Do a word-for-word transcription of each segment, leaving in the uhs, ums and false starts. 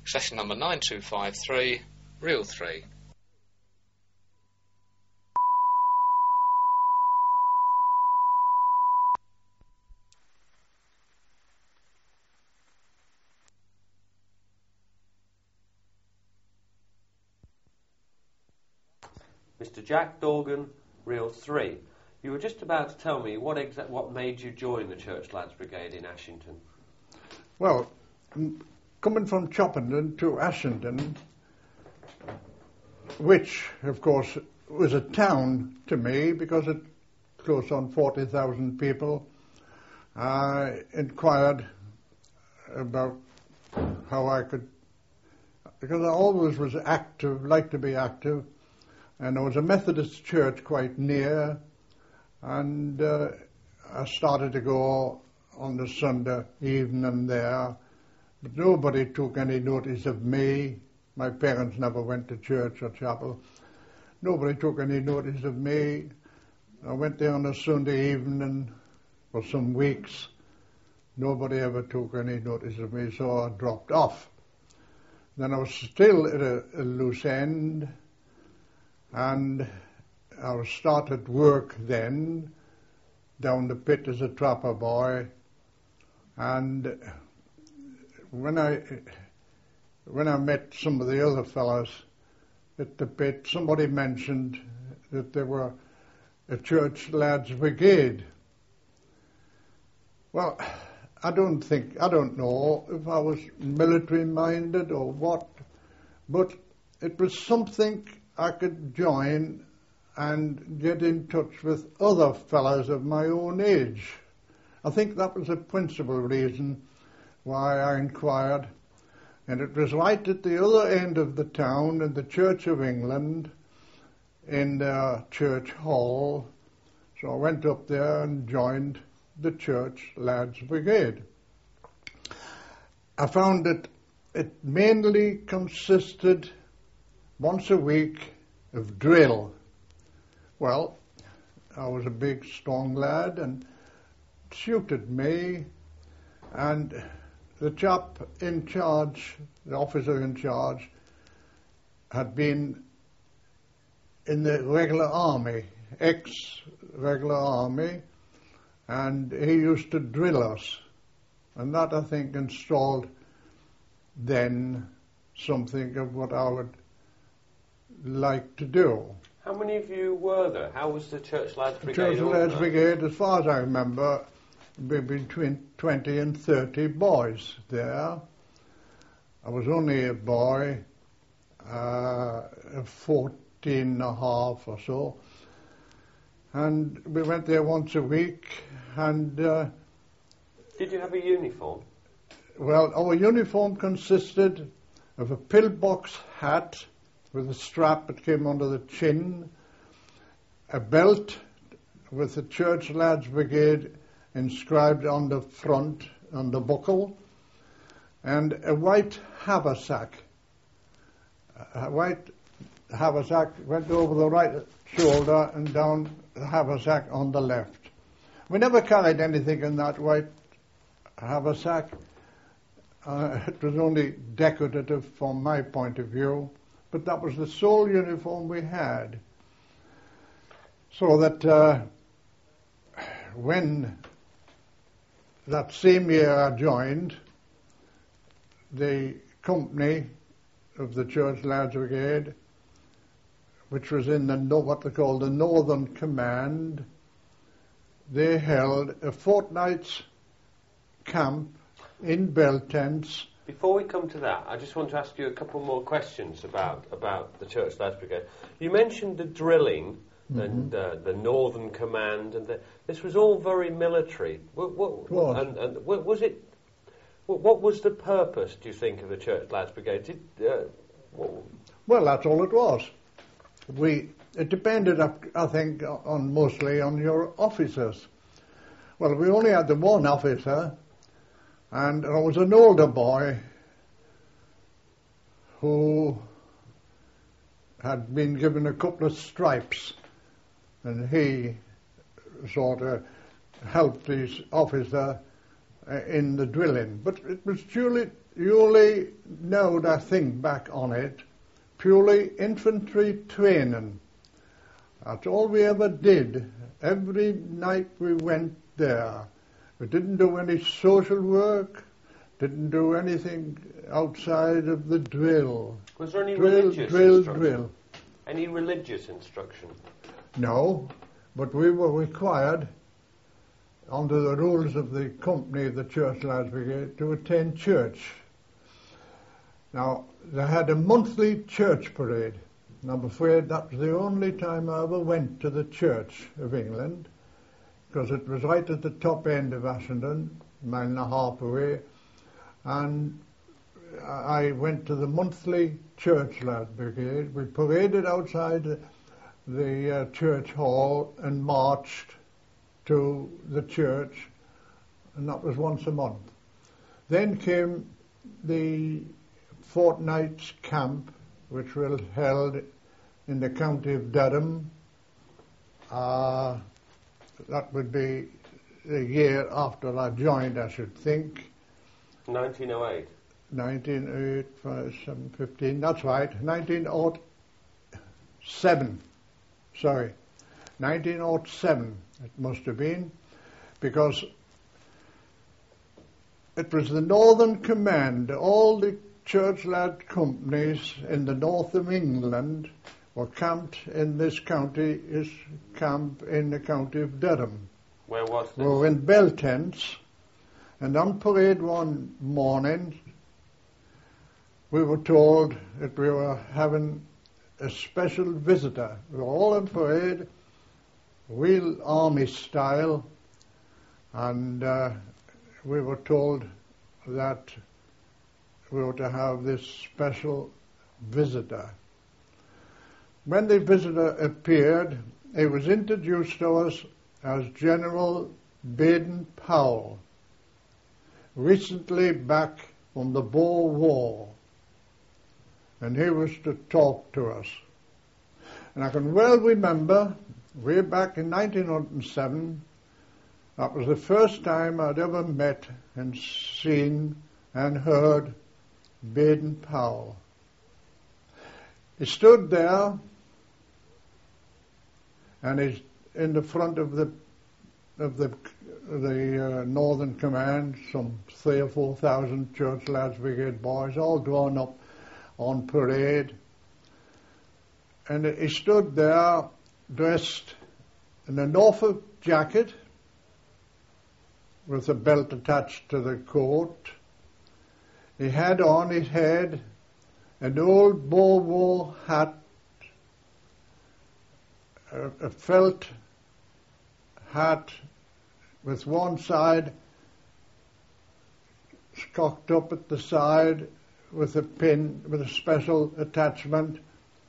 Session number nine two five three, reel three. Mister Jack Dorgan, reel three. You were just about to tell me what exa- what made you join the Church Lads Brigade in Ashington. Well, m- coming from Choppenden to Ashington, which, of course, was a town to me because it close on forty thousand people, I inquired about how I could, because I always was active, liked to be active, and there was a Methodist church quite near, and uh, I started to go on the Sunday evening there, but nobody took any notice of me. My parents never went to church or chapel. Nobody took any notice of me. I went there on a Sunday evening for some weeks. Nobody ever took any notice of me, so I dropped off. Then I was still at a, a loose end, and I started work then down the pit as a trapper boy. And when I when I met some of the other fellows at the pit, somebody mentioned that there were a Church Lads Brigade. Well, I don't think, I don't know if I was military minded or what, but it was something I could join and get in touch with other fellows of my own age. I think that was the principal reason why I inquired. And it was right at the other end of the town in the Church of England, in their church hall. So I went up there and joined the Church Lads Brigade. I found that it mainly consisted once a week of drill. Well, I was a big, strong lad, and it suited me, and the chap in charge, the officer in charge, had been in the regular army, ex-regular army, and he used to drill us. And that, I think, installed then something of what I would like to do. How many of you were there? How was the Church Lads The Brigade? Church Lads Brigade, as far as I remember, be between twenty and thirty boys there. I was only a boy, uh, fourteen and a half or so, and we went there once a week. And uh, did you have a uniform? Well, our uniform consisted of a pillbox hat with a strap that came under the chin, a belt with the Church Lads Brigade inscribed on the front, on the buckle, and a white haversack. A white haversack went over the right shoulder and down the haversack on the left. We never carried anything in that white haversack. Uh, it was only decorative from my point of view, but that was the sole uniform we had. So that uh, when that same year I joined the company of the Church Lads Brigade, which was in the what they call the Northern Command, they held a fortnight's camp in bell tents. Before we come to that, I just want to ask you a couple more questions about, about the Church Lads Brigade. You mentioned the drilling mm-hmm. and uh, the Northern Command, and the, this was all very military. What, what, was. And, and was it? What was the purpose, do you think, of the Church Lads Brigade? Did, uh, well, that's all it was. We it depended, I think, on mostly on your officers. Well, we only had the one officer. And I was an older boy who had been given a couple of stripes, and he sort of helped his officer uh, in the drilling. But it was purely, purely, now that I think back on it, purely infantry training. That's all we ever did. Every night we went there. We didn't do any social work, didn't do anything outside of the drill. Was there any drill, religious drill, instruction? drill. Any religious instruction? No, but we were required, under the rules of the company, the Church Lads Brigade, to attend church. Now, they had a monthly church parade, and I'm afraid that was the only time I ever went to the Church of England, because it was right at the top end of Ashenden, a mile and a half away, and I went to the monthly Church Lads Brigade. We paraded outside the, the uh, church hall and marched to the church, and that was once a month. Then came the fortnight's camp, which was held in the county of Durham. Uh, that would be the year after I joined, I should think. nineteen oh eight. nineteen oh eight, five, seven, fifteen, that's right, nineteen oh seven, sorry, nineteen oh seven it must have been, because it was the Northern Command. All the church lad companies in the north of England were camped in this county, this camp in the county of Durham. Where was this? We were in bell tents, and on parade one morning, we were told that we were having a special visitor. We were all on parade, real army style, and uh, we were told that we were to have this special visitor. When the visitor appeared, he was introduced to us as General Baden-Powell, recently back from the Boer War, and he was to talk to us. And I can well remember, way back in nineteen oh seven, that was the first time I'd ever met and seen and heard Baden-Powell. He stood there, and he's in the front of the of the the uh, Northern Command, some three or four thousand Church Lads Brigade boys, all drawn up on parade. And he stood there dressed in a Norfolk jacket with a belt attached to the coat. He had on his head an old Boer War hat, a, a felt hat with one side cocked up at the side with a pin, with a special attachment.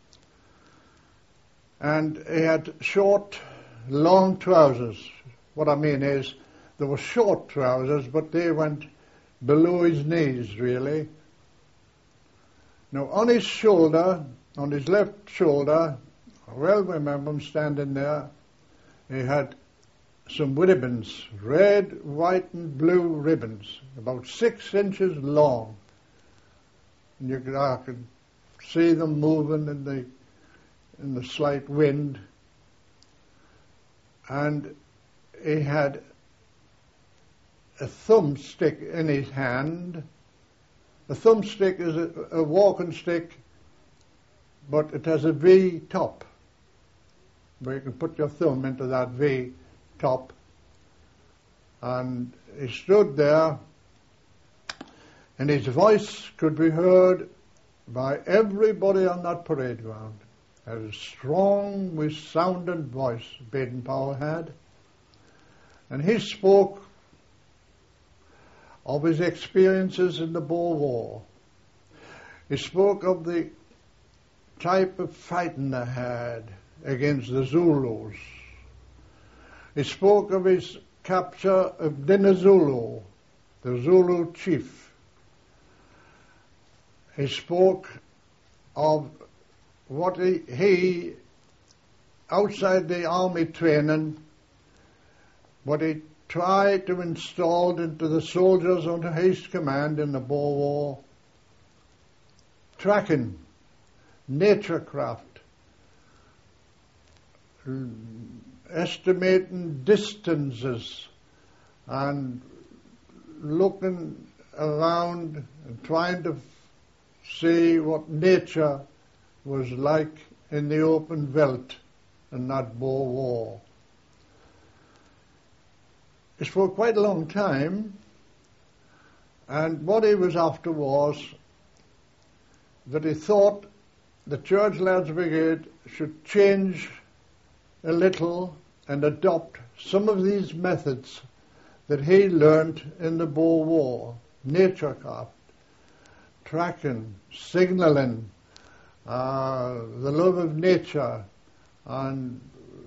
And he had short, long trousers. What I mean is, there were short trousers, but they went below his knees, really. Now, on his shoulder, on his left shoulder, I well remember him standing there, he had some ribbons, red, white, and blue ribbons, about six inches long. And you could, I could see them moving in the in the slight wind. And he had a thumbstick in his hand. A thumbstick is a, a walking stick, but it has a V top, where you can put your thumb into that V top. And he stood there, and his voice could be heard by everybody on that parade ground. A strong, resounding voice Baden-Powell had. And he spoke of his experiences in the Boer War. He spoke of the type of fighting they had against the Zulus. He spoke of his capture of Dinizulu, the Zulu chief. He spoke of what he, he, outside the army training, what he tried to install into the soldiers under his command in the Boer War. Tracking, naturecraft, estimating distances and looking around and trying to see what nature was like in the open veldt in that Boer War. It's for quite a long time, and what he was after was that he thought the Church Lads Brigade should change a little and adopt some of these methods that he learnt in the Boer War: naturecraft, tracking, signalling, uh, the love of nature, and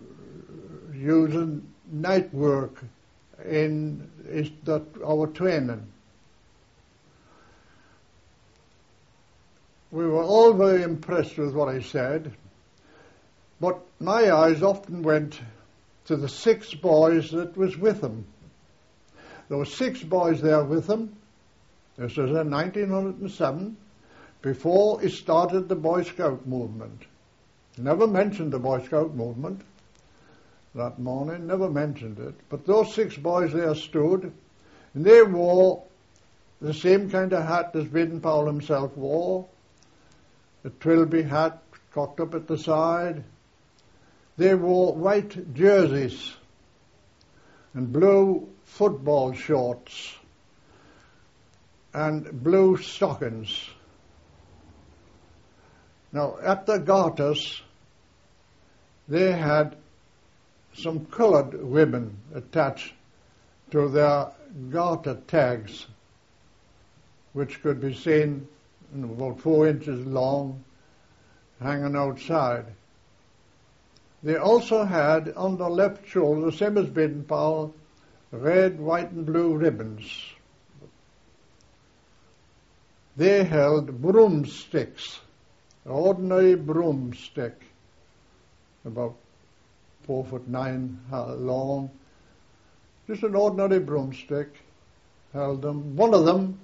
using night work in is that our training. We were all very impressed with what he said, but my eyes often went to the six boys that was with him. There were six boys there with him. This was in nineteen oh seven, before he started the Boy Scout movement. He never mentioned the Boy Scout movement that morning, never mentioned it. But those six boys there stood, and they wore the same kind of hat as Baden-Powell himself wore, a trilby hat cocked up at the side. They wore white jerseys and blue football shorts and blue stockings. Now, at the garters, they had some coloured ribbon attached to their garter tags, which could be seen about four inches long, hanging outside. They also had on the left shoulder, the same as Baden-Powell, red, white and blue ribbons. They held broomsticks, an ordinary broomstick, about four foot nine long, just an ordinary broomstick, held them. One of them,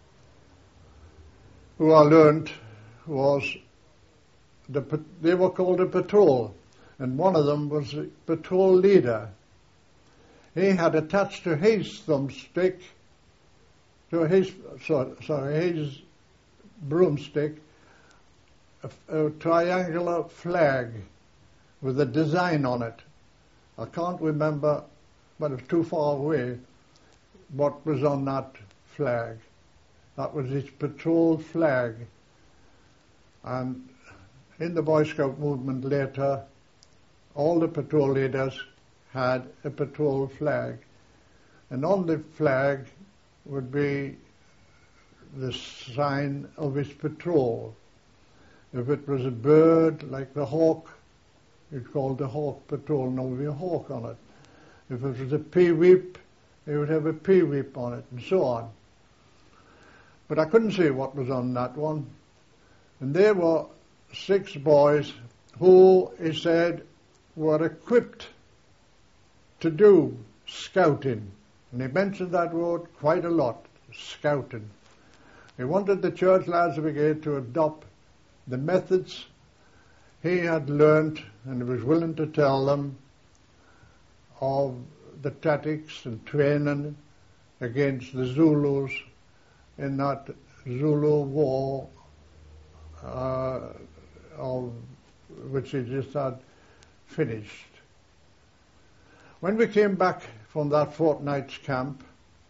who I learned, was, the, they were called a patrol, and one of them was the patrol leader. He had attached to his thumbstick, to his, sorry, sorry his broomstick, a, a triangular flag with a design on it. I can't remember, but it's too far away, what was on that flag. That was his patrol flag. And in the Boy Scout movement later, all the patrol leaders had a patrol flag. And on the flag would be the sign of his patrol. If it was a bird, like the hawk, it's called the Hawk Patrol, and there would be a hawk on it. If it was a peeweep, it would have a peeweep on it, and so on. But I couldn't see what was on that one. And there were six boys who, he said, were equipped to do scouting. And he mentioned that word quite a lot, scouting. He wanted the Church Lads Brigade to adopt the methods he had learnt, and he was willing to tell them of the tactics and training against the Zulus in that Zulu war uh, of which he just had finished. When we came back from that fortnight's camp,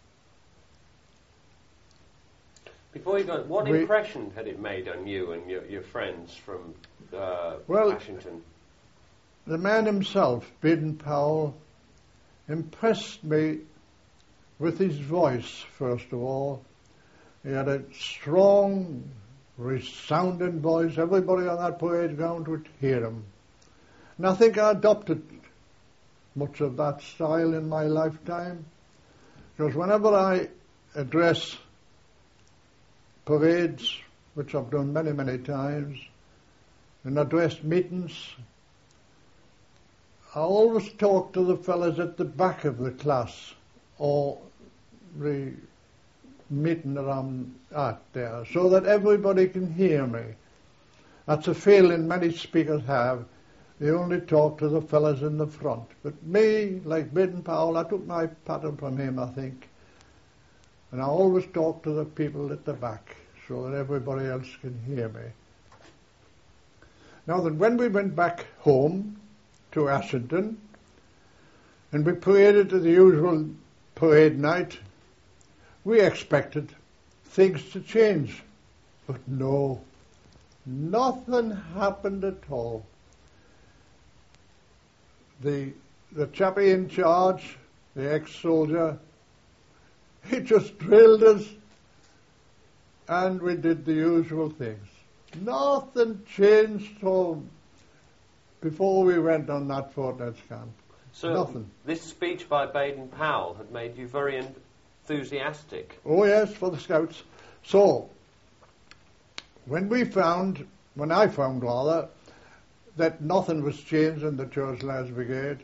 before you go, what we, impression had it made on you and your, your friends from uh, well, Washington? The man himself, Baden-Powell, impressed me with his voice, first of all. He had a strong, resounding voice. Everybody on that parade ground would hear him. And I think I adopted much of that style in my lifetime, because whenever I address parades, which I've done many, many times, and addressed meetings, I always talk to the fellas at the back of the class or the meeting that I'm at there, so that everybody can hear me. That's a feeling many speakers have. They only talk to the fellas in the front. But me, like Baden-Powell, I took my pattern from him, I think. And I always talk to the people at the back, so that everybody else can hear me. Now then, when we went back home to Ashington, and we paraded to the usual parade night, we expected things to change. But no, nothing happened at all. The, the chappie in charge, the ex-soldier, he just drilled us, and we did the usual things. Nothing changed home before we went on that fortnight's camp. So Nothing. This speech by Baden-Powell had made you very enthusiastic. Oh yes, for the Scouts. So, when we found, when I found rather, that nothing was changed in the Church Lads Brigade,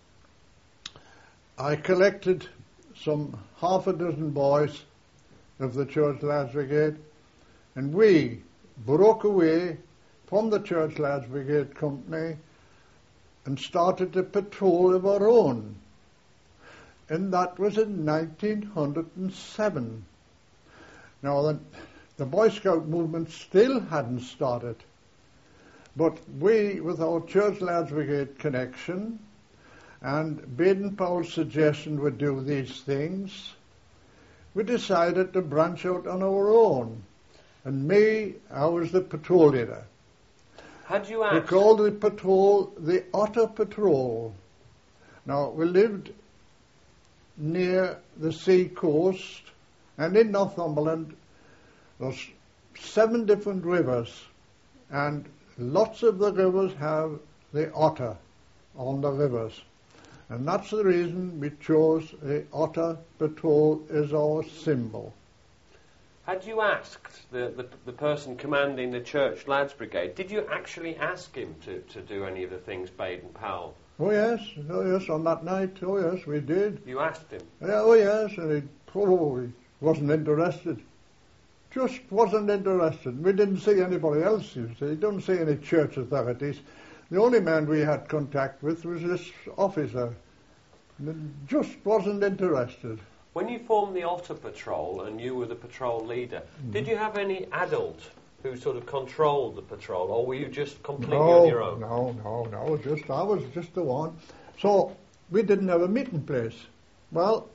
I collected some half a dozen boys of the Church Lads Brigade, and we broke away from the Church Lads Brigade Company and started a patrol of our own. And that was in nineteen oh seven. Now, the, the Boy Scout movement still hadn't started, but we, with our Church Lads Brigade connection, and Baden-Powell's suggestion would do these things, we decided to branch out on our own. And me, I was the patrol leader. Had you We asked? called the patrol the Otter Patrol. Now, we lived near the sea coast, and in Northumberland there's seven different rivers, and lots of the rivers have the otter on the rivers. And that's the reason we chose the Otter Patrol as our symbol. Had you asked the, the, the person commanding the Church Lads Brigade, did you actually ask him to, to do any of the things Baden-Powell? Oh yes, oh yes, on that night, oh yes, we did. You asked him? Yeah, oh yes, and he probably wasn't interested. Just wasn't interested. We didn't see anybody else, you see. Didn't see any church authorities. The only man we had contact with was this officer. Just wasn't interested. When you formed the Otter Patrol and you were the patrol leader, mm. did you have any adult who sort of controlled the patrol, or were you just completely no, on your own? No, no, no, just I was just the one. So we didn't have a meeting place. Well,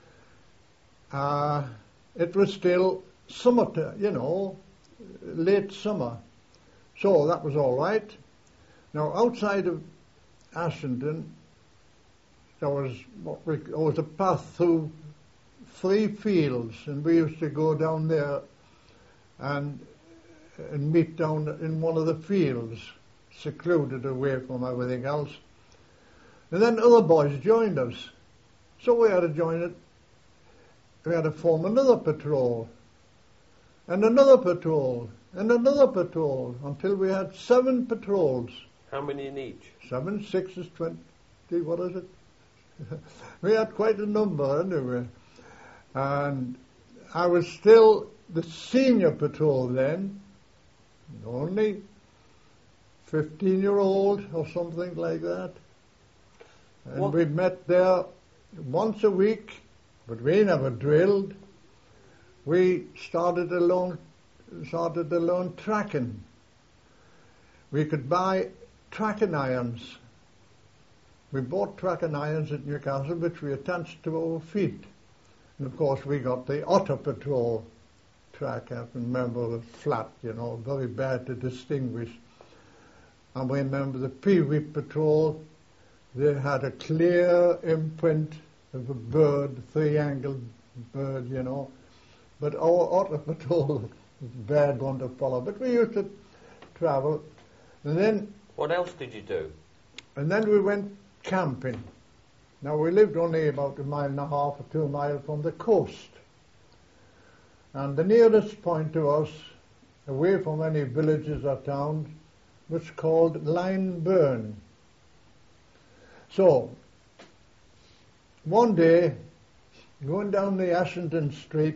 uh, it was still summer, you know, late summer. So that was all right. Now, outside of Ashington, there was what we, there was a path through three fields, and we used to go down there and and meet down in one of the fields, secluded away from everything else. And then other boys joined us, so we had to join it. We had to form another patrol, and another patrol, and another patrol, until we had seven patrols. How many in each? Seven, six is twenty, what is it? We had quite a number anyway. And I was still the senior patrol then, only fifteen-year-old or something like that. And what? We met there once a week, but we never drilled. We started alone, started alone tracking. We could buy tracking irons. We bought tracking irons at Newcastle, which we attached to our feet. And of course we got the Otter Patrol track. I remember the flat, you know, very bad to distinguish. And we remember the Pee-wee Patrol. They had a clear imprint of a bird, three-angled bird, you know. But our Otter Patrol was a bad one to follow. But we used to travel. And then... What else did you do? And then we went camping. Now, we lived only about a mile and a half or two miles from the coast. And the nearest point to us, away from any villages or towns, was called Line Burn. So, one day, going down the Ashington Street,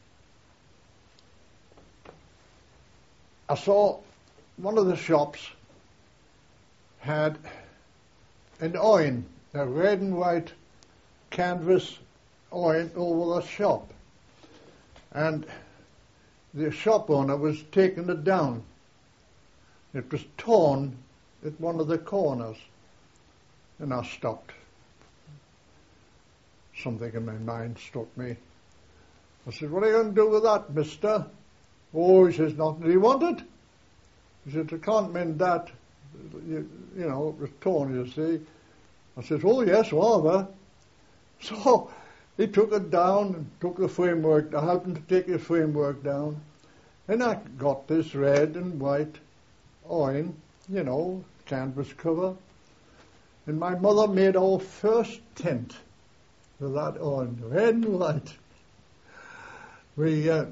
I saw one of the shops had an awning, a red and white canvas awning over the shop. And the shop owner was taking it down. It was torn at one of the corners. And I stopped. Something in my mind struck me. I said, "What are you going to do with that, mister?" "Oh," he says, "nothing. Do you want it?" He said, "I can't mend that. You, you know, it was torn, you see." I said, "Oh, yes, rather." So he took it down and took the framework. I helped him to take the framework down. And I got this red and white awning, you know, canvas cover. And my mother made our first tent with that awning, red and white. We, uh,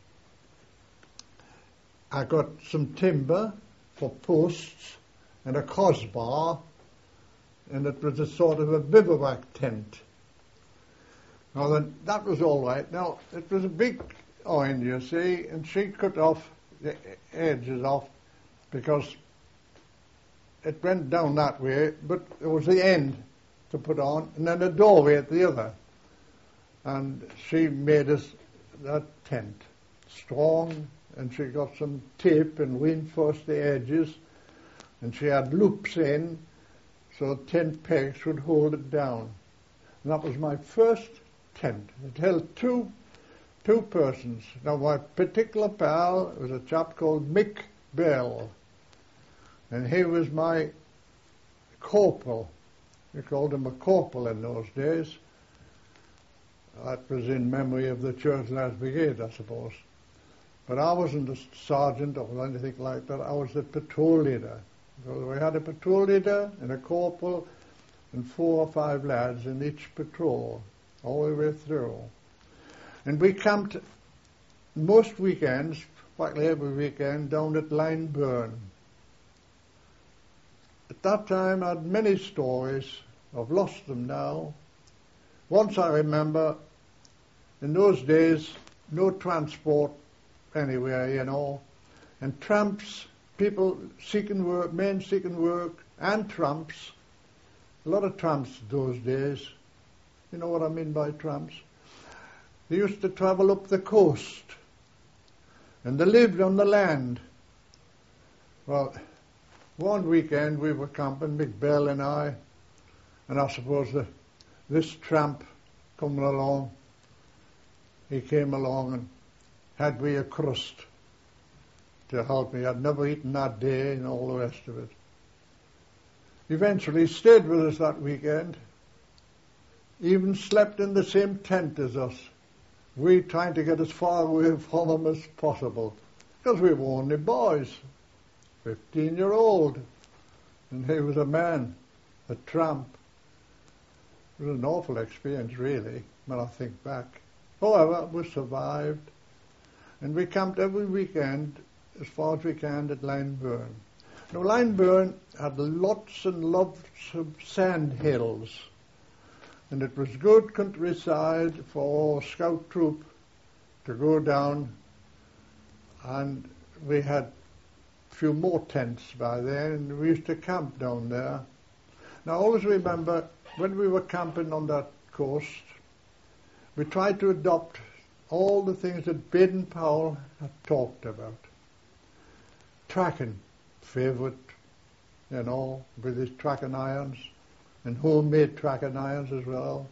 I got some timber for posts and a crossbar, and it was a sort of a bivouac tent. Now then, that was all right. Now, it was a big awning, you see, and she cut off the edges off because it went down that way, but there was the end to put on, and then a doorway at the other. And she made us that tent strong, and she got some tape and reinforced the edges, and she had loops in, so tent pegs would hold it down. And that was my first tent. It held two two persons. Now, my particular pal was a chap called Mick Bell, and he was my corporal. We called him a corporal in those days. That was in memory of the Church Lads Brigade, I suppose. But I wasn't a sergeant or anything like that. I was the patrol leader. So we had a patrol leader and a corporal and four or five lads in each patrol all the way through. And we camped most weekends, practically every weekend, down at Lineburn. At that time, I had many stories. I've lost them now. Once I remember, in those days, no transport anywhere, you know, and tramps, people seeking work, men seeking work, and tramps, a lot of tramps those days. You know what I mean by tramps? They used to travel up the coast, and they lived on the land. Well, one weekend we were camping, Mick Bell and I, and I suppose the, this tramp coming along, he came along and had me a crust to help me. I'd never eaten that day and all the rest of it. Eventually he stayed with us that weekend, even slept in the same tent as us. We trying to get as far away from him as possible, because we were only boys, fifteen-year-old, and he was a man, a tramp. It was an awful experience, really, when I think back. However, we survived, and we camped every weekend as far as we can at Lineburn. Now, Lineburn had lots and lots of sand hills, and it was good countryside for our scout troop to go down, and we had a few more tents by then, and we used to camp down there. Now, I always remember when we were camping on that coast, we tried to adopt all the things that Baden-Powell had talked about. Tracking, favourite, you know, with his tracking irons, and homemade tracking irons as well.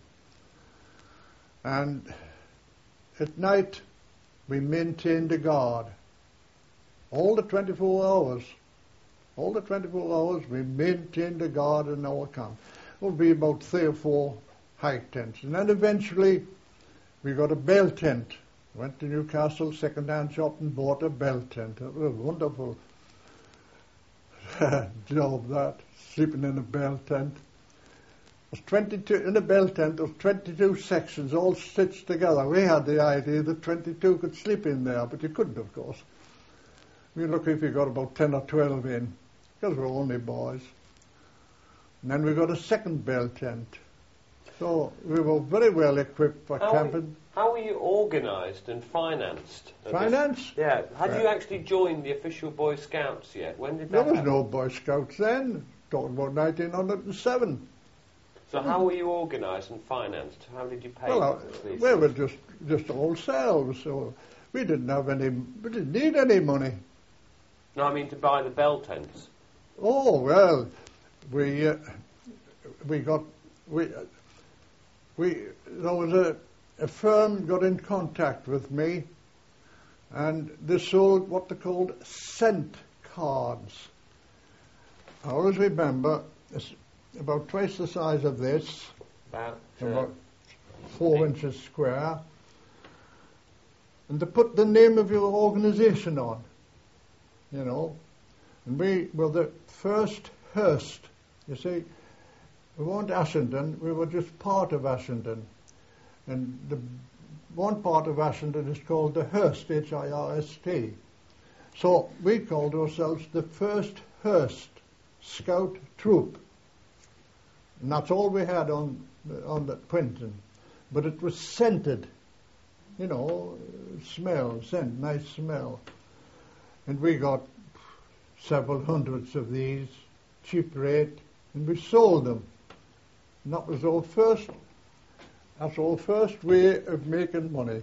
And at night, we maintained a guard. All the twenty-four hours, all the twenty-four hours, we maintained a guard in our camp. It would be about three or four high tents. And then eventually, we got a bell tent. Went to Newcastle, second-hand shop, and bought a bell tent. It was a wonderful job, that, sleeping in a bell tent. It was twenty-two, in a bell tent, there was twenty-two sections all stitched together. We had the idea that twenty-two could sleep in there, but you couldn't, of course. We were lucky if you got about ten or twelve in, because we were only boys. And then we got a second bell tent. So we were very well equipped for how camping. Were, how were you organised and financed? Financed? Yeah. Had Right. you actually joined the official Boy Scouts yet? When did that There was happen? no Boy Scouts then. Talking about nineteen oh seven. So how were you organised and financed? How did you pay? Well, uh, for these we things? were just just ourselves, so we didn't have any. We didn't need any money. No, I mean to buy the bell tents. Oh well, we uh, we got we uh, we there was a a firm got in contact with me, and they sold what they called scent cards. I always remember it's about twice the size of this, About, uh, about four inches square, and they put the name of your organisation on, you know. And we were the first Hearst. You see, we weren't Ashenden, we were just part of Ashenden. And the one part of Ashenden is called the Hearst, H I R S T. So we called ourselves the first Hearst Scout Troop. And that's all we had on on the Quinton. But it was scented, you know, smell, scent, nice smell. And we got several hundreds of these, cheap rate, and we sold them. And that was our first, that's our first way of making money.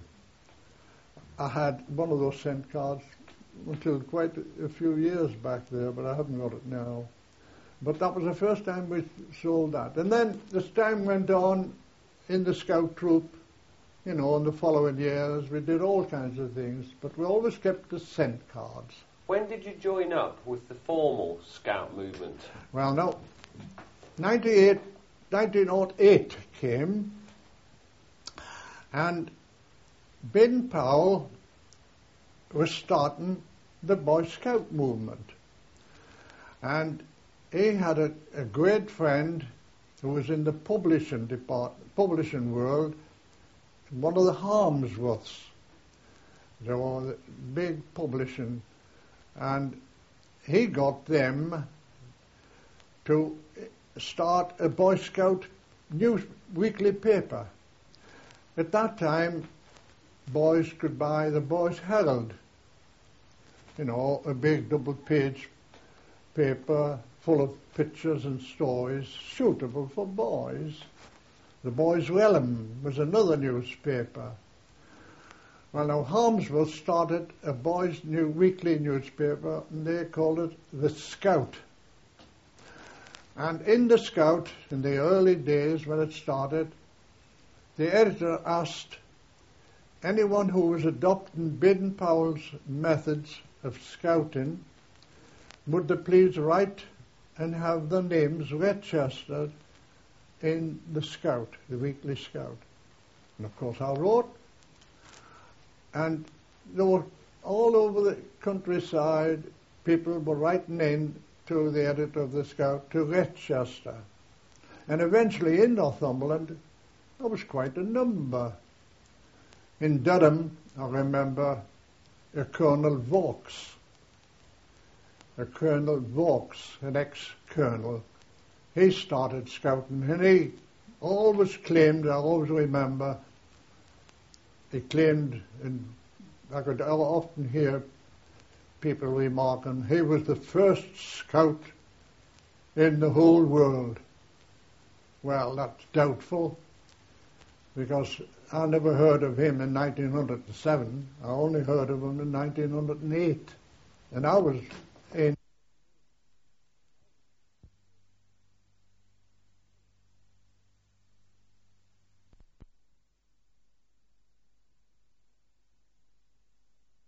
I had one of those scent cards until quite a few years back there, but I haven't got it now. But that was the first time we sold that. And then as time went on in the scout troop, you know, in the following years, we did all kinds of things, but we always kept the scent cards. When did you join up with the formal scout movement? Well, no, ninety-eight, nineteen oh eight came, and Ben Powell was starting the Boy Scout movement. And he had a, a great friend who was in the publishing department, publishing world, one of the Harmsworths. They were big publishing, and he got them to start a Boy Scout news weekly paper. At that time, boys could buy the Boys Herald, you know, a big double-page paper full of pictures and stories suitable for boys. The Boys' Realm was another newspaper. Well, now Harmsworth started a boys' new weekly newspaper, and they called it The Scout. And in The Scout, in the early days when it started, the editor asked anyone who was adopting Baden Powell's methods of scouting, would they please write and have their names registered in the Scout, the weekly Scout. And of course I wrote, and there were all over the countryside, people were writing in to the editor of the Scout to register. And eventually in Northumberland, there was quite a number. In Durham, I remember a Colonel Vaux, a Colonel Vaux, an ex-colonel. He started scouting, and he always claimed, I always remember, he claimed, and I could often hear people remarking, he was the first scout in the whole world. Well, that's doubtful, because I never heard of him in nineteen oh seven. I only heard of him in nineteen oh eight. And I was in